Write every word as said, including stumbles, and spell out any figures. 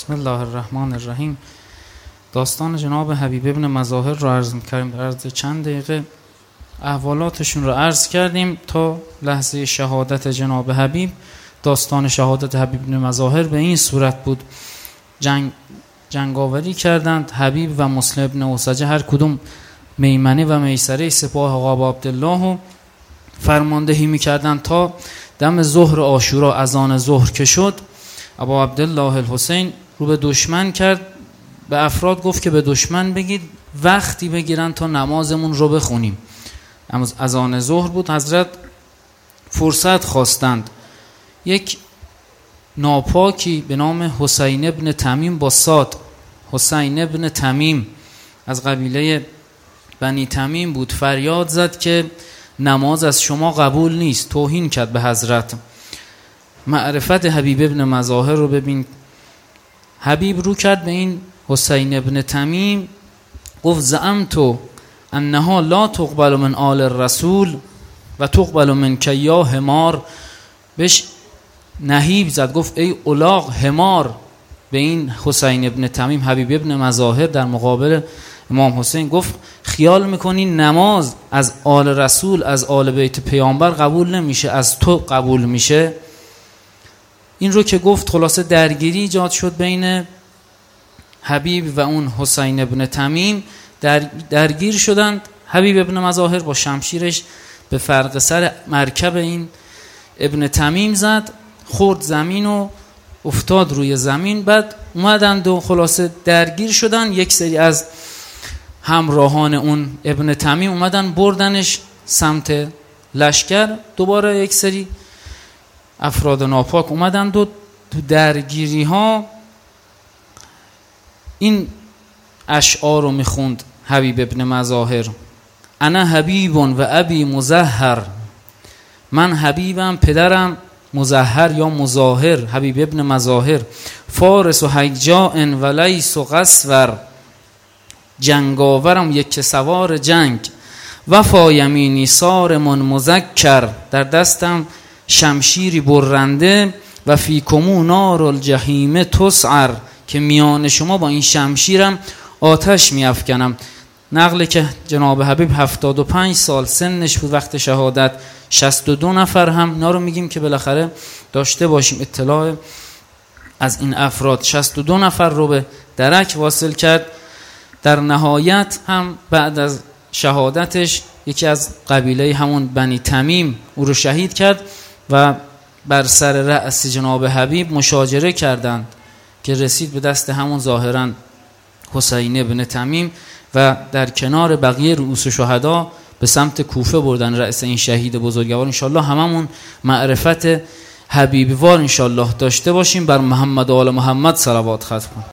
بسم الله الرحمن الرحیم. داستان جناب حبیب ابن مظاهر رو عرض می‌کردیم. در عرض چند دقیقه احوالاتشون رو عرض کردیم تا لحظه شهادت جناب حبیب. داستان شهادت حبیب ابن مظاهر به این صورت بود: جنگ جنگاوری کردند حبیب و مسلم ابن اوسجه، هر کدوم میمنه و میسره سپاه آقا عبدالله رو فرماندهی می‌کردند تا دم ظهر عاشورا اذان ظهر که شد، ابا عبدالله الحسین رو به دشمن کرد، به افراد گفت که به دشمن بگید وقتی بگیرن تا نمازمون رو بخونیم. اذان ظهر بود. حضرت فرصت خواستند. یک ناپاکی به نام حسین ابن تمیم با صاد، حسین ابن تمیم از قبیله بنی تمیم بود، فریاد زد که نماز از شما قبول نیست، توهین کرد به حضرت. معرفت حبیب ابن مظاهر رو ببین. حبیب رو کرد به این حسین ابن تمیم، گفت زعمتو انها لا تقبل من آل الرسول و تقبل من که یا حمار. بهش نهیب زد، گفت ای الاغ حمار. به این حسین ابن تمیم حبیب ابن مظاهر در مقابل امام حسین گفت خیال میکنی نماز از آل رسول، از آل بیت پیامبر قبول نمیشه، از تو قبول میشه؟ این رو که گفت خلاصه درگیری ایجاد شد بین حبیب و اون حسین ابن تمیم. در درگیر شدند. حبیب ابن مظاهر با شمشیرش به فرق سر مرکب این ابن تمیم زد، خورد زمین و افتاد روی زمین. بعد اومدند و خلاصه درگیر شدن. یک سری از همراهان اون ابن تمیم اومدن بردنش سمت لشکر. دوباره یک سری افراد ناپاک اومدن و تو درگیری ها این اشعار رو میخوند حبیب ابن مظاهر: انا حبیب و ابی مظهر، من حبیبم پدرم مظهر یا مظاهر، حبیب ابن مظاهر. فارس و حجاء و لیس و قصور، جنگاورم یک سوار جنگ. وفا یمینی صارم مذکر، در دستم شمشیری برنده. و فیکمو نار الجحیم تسعر، که میان شما با این شمشیرم آتش میافکنم. نقل که جناب حبیب هفتاد و پنج سال سنش بود وقت شهادت، شصت و دو نفر هم اینا رو میگیم که بالاخره داشته باشیم اطلاع از این افراد. شصت و دو نفر رو به درک واصل کرد. در نهایت هم بعد از شهادتش یکی از قبیله همون بنی تمیم او رو شهید کرد و بر سر رأس جناب حبیب مشاجره کردند که رسید به دست همون ظاهرا حسین ابن تمیم و در کنار بقیه رؤوس شهدا به سمت کوفه بردن رأس این شهید بزرگوار. انشالله هممون معرفت حبیبوار انشالله داشته باشیم. بر محمد و آل محمد صلوات ختم.